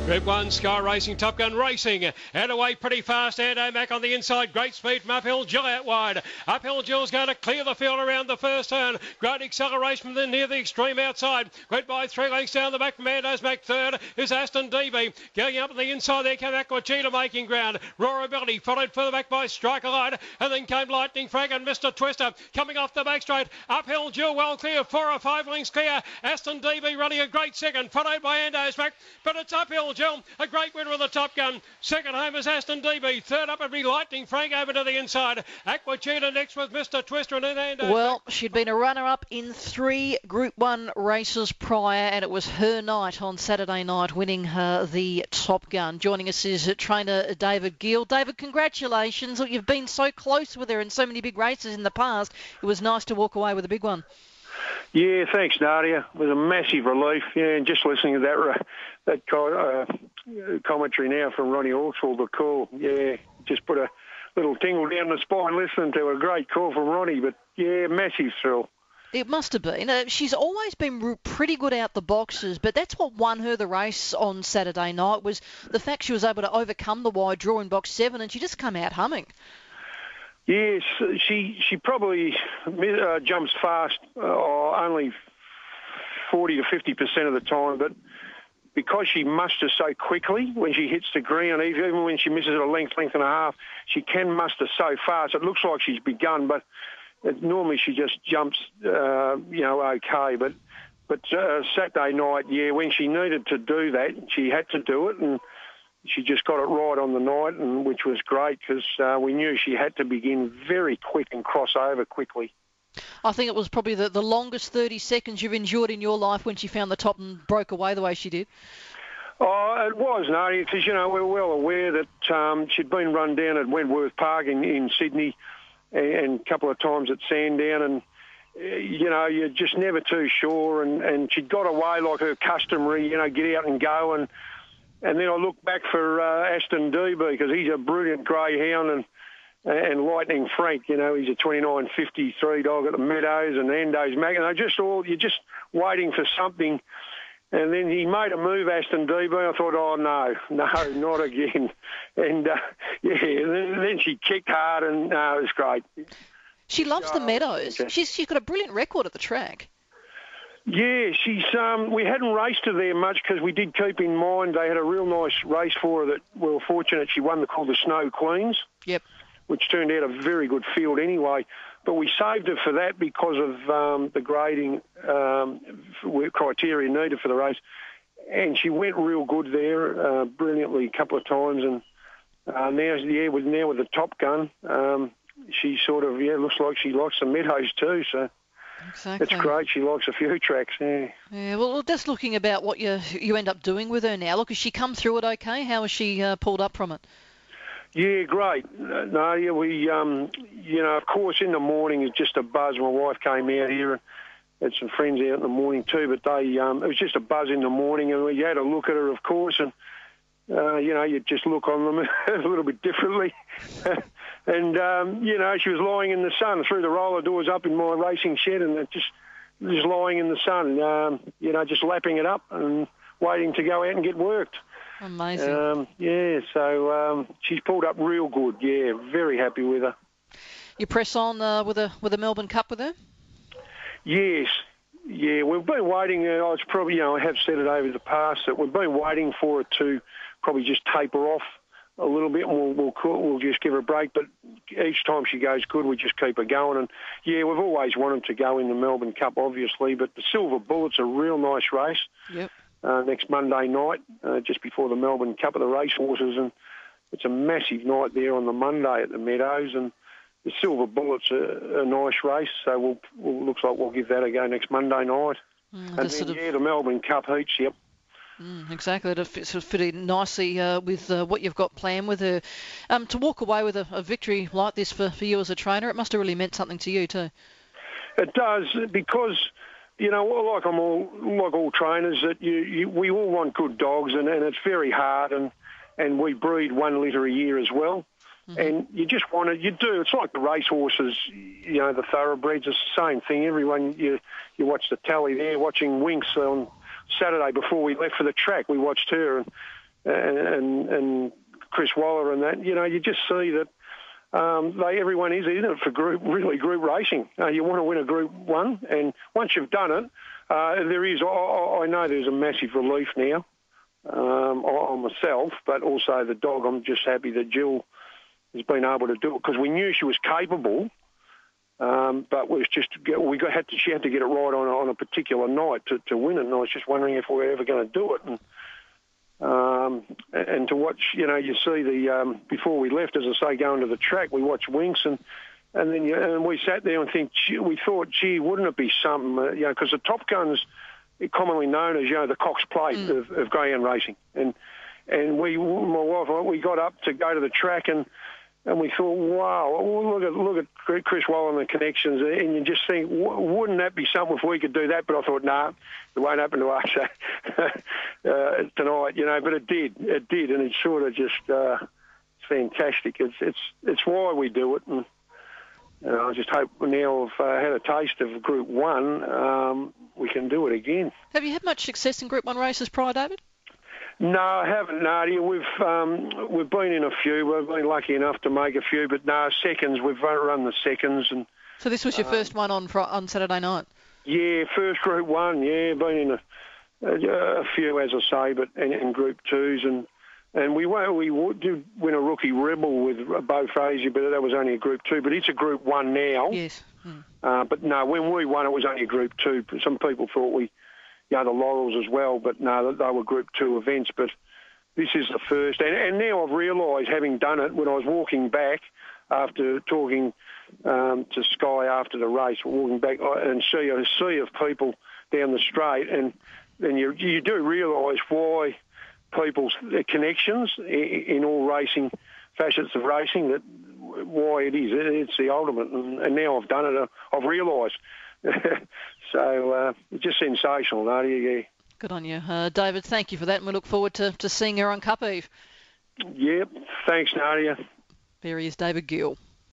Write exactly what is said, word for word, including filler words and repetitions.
Group one, Sky Racing, Top Gun Racing. And away pretty fast. Ando Mac on the inside. Great speed from Uphill Jill out wide. Uphill Jill's going to clear the field around the first turn. Great acceleration from the near the extreme outside. Went by three lengths down the back from Ando's Mac. Third is Aston D B. Going up on the inside there came Aquachita making ground. Raw Ability followed further back by Striker Light. And then came Lightning Frank and Mister Twister coming off the back straight. Uphill Jill well clear. Four or five lengths clear. Aston D B running a great second. Followed by Ando's Mac. But it's Uphill Jill, a great winner of the Top Gun. Second home is Aston D B. Third up would be Lightning Frank over to the inside. Aquachita next with Mister Twister and then Ando. Well, she'd been a runner-up in three Group one races prior, and it was her night on Saturday night winning her the Top Gun. Joining us is trainer David Gill. David, congratulations. You've been so close with her in so many big races in the past. It was nice to walk away with a big one. Yeah, thanks, Nadia. It was a massive relief. Yeah, and just listening to that that uh, commentary now from Ronnie Hawkswell, the call, yeah, just put a little tingle down the spine listening to a great call from Ronnie. But yeah, massive thrill. It must have been. Uh, she's always been pretty good out the boxes, but that's what won her the race on Saturday night was the fact she was able to overcome the wide draw in box seven, and she just come out humming. Yes, she she probably uh, jumps fast, uh, only forty to fifty percent of the time, but because she musters so quickly when she hits the ground, even when she misses a length, length and a half, she can muster so fast. It looks like she's begun, but it, normally she just jumps, uh, you know, okay. But but uh, Saturday night, yeah, when she needed to do that, she had to do it, and she just got it right on the night, and which was great because uh, we knew she had to begin very quick and cross over quickly. I think it was probably the, the longest thirty seconds you've endured in your life when she found the top and broke away the way she did. Oh, it was, Nadia, because, you know, we're well aware that um, she'd been run down at Wentworth Park in, in Sydney and, and a couple of times at Sandown, and, uh, you know, you're just never too sure, and, and she'd got away like her customary, you know, get out and go, and And then I look back for uh, Aston D B because he's a brilliant greyhound, and and Lightning Frank, you know, he's a twenty-nine fifty-three dog at the Meadows, and Ando's Mac, and I just all you're just waiting for something, and then he made a move, Aston D B. I thought, oh no, no, not again, and uh, yeah, and then, then she kicked hard, and no, uh, it was great. She loves the Oh, Meadows. okay. She's she's got a brilliant record at the track. Yeah, she's. Um, we hadn't raced her there much because we did keep in mind they had a real nice race for her that we were fortunate she won the called the Snow Queens. Yep. Which turned out a very good field anyway. But we saved her for that because of um, the grading um, criteria needed for the race. And she went real good there, uh, brilliantly a couple of times. And uh, now, yeah, with now with the Top Gun, um, she sort of yeah looks like she likes the Meadows too. So. Exactly. It's great. She likes a few tracks, yeah. Yeah, well, just looking about what you you end up doing with her now. Look, has she come through it okay? How has she uh, pulled up from it? Yeah, great. No, yeah, we, um, you know, of course, in the morning it's just a buzz. My wife came out here and had some friends out in the morning too, but they, um, it was just a buzz in the morning, and we had a look at her, of course, and uh, you know, you just look on them a little bit differently. And, um, you know, she was lying in the sun, threw the roller doors up in my racing shed, and it just just lying in the sun, um, you know, just lapping it up and waiting to go out and get worked. Amazing. Um, yeah, so um, she's pulled up real good, yeah, very happy with her. You press on uh, with a with a Melbourne Cup with her? Yes, yeah, we've been waiting, uh, I was probably, you know, I have said it over the past, that we've been waiting for her to probably just taper off a little bit, and we'll, we'll we'll just give her a break. But each time she goes good, we just keep her going. And yeah, we've always wanted to go in the Melbourne Cup, obviously. But the Silver Bullet's a real nice race. Yep. Uh, next Monday night, uh, just before the Melbourne Cup of the racehorses, and it's a massive night there on the Monday at the Meadows. And the Silver Bullet's a, a nice race, so we'll, we'll looks like we'll give that a go next Monday night. Mm, and then, sort of... yeah, the Melbourne Cup heats. Yep. Mm, exactly, it sort of fit in nicely uh, with uh, what you've got planned with her. Um, to walk away with a, a victory like this for, for you as a trainer, it must have really meant something to you too. It does, because, you know, like I'm all like all trainers, that you, you we all want good dogs, and, and it's very hard, and, and we breed one litter a year as well. Mm-hmm. And you just want to, you do, it's like the racehorses, you know, the thoroughbreds, it's the same thing. Everyone, you, you watch the tally there, watching Winks on Saturday before we left for the track, we watched her, and and, and, and Chris Waller and that, you know, you just see that um, they everyone is in it for group, really group racing. Uh, you want to win a Group One, and once you've done it, uh, there is, I, I know there's a massive relief now um, on myself, but also the dog. I'm just happy that Jill has been able to do it, because we knew she was capable. Um, but we was just we got, had to she had to get it right on on a particular night to, to win it, and I was just wondering if we were ever going to do it. And um, and to watch, you know, you see the um, before we left, as I say, going to the track, we watched Winks, and and then you, and we sat there and think we thought, gee, wouldn't it be something, uh, you know, because the Top Gun's commonly known as, you know, the Cox Plate mm. of, of greyhound racing, and and we my wife and I, we got up to go to the track, and. And we thought, wow, look at look at Chris Waller and the connections, and you just think, wouldn't that be something if we could do that? But I thought, no, nah, it won't happen to us uh, tonight, you know. But it did, it did, and it's sort of just uh, it's fantastic. It's it's it's why we do it, and you know, I just hope now I've uh, had a taste of Group One, um, we can do it again. Have you had much success in Group One races prior, David? No, I haven't, Nadia. We've um, we've been in a few. We've been lucky enough to make a few, but no, seconds. We've run the seconds, and so this was your um, first one on on Saturday night. Yeah, first Group One. Yeah, been in a, a, a few, as I say, but and, and Group Twos, and and we we did win a rookie rebel with Beau Frazier, but that was only a Group Two. But it's a Group One now. Yes. Hmm. Uh, but no, when we won, it was only a Group Two. Some people thought we. You know, the Laurels as well, but no, they were Group Two events. But this is the first, and, and now I've realised, having done it, when I was walking back after talking um, to Sky after the race, walking back and see a sea of people down the straight, and then you you do realise why people's connections in, in all racing facets of racing, that why it is. It's the ultimate, and, and now I've done it, I've realised. So uh, just sensational, Nadia. Yeah. Good on you, uh, David. Thank you for that, and we look forward to, to seeing her on Cup Eve. Yep. Thanks, Nadia. There he is, David Gill.